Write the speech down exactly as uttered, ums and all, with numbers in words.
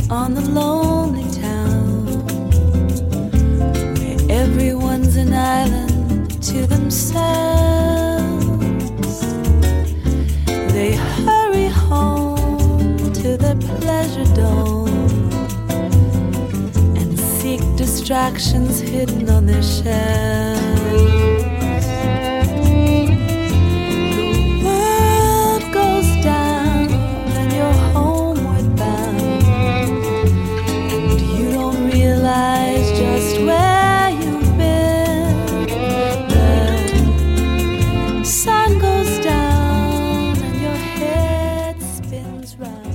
on the lonely town, where everyone's an island to themselves. They hurry home to their pleasure dome and seek distractions hidden on their shelves. Just where you've been, the sun goes down and your head spins round.